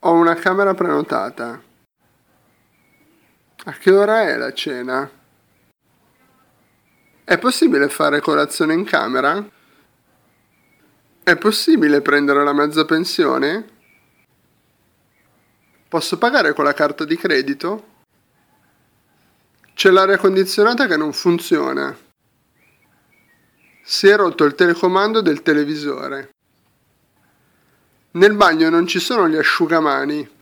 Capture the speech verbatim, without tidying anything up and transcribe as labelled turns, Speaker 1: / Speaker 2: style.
Speaker 1: Ho una camera prenotata. A che ora è la cena? È possibile fare colazione in camera? È possibile prendere la mezza pensione? Posso pagare con la carta di credito? C'è l'aria condizionata che non funziona. Si è rotto il telecomando del televisore. Nel bagno non ci sono gli asciugamani.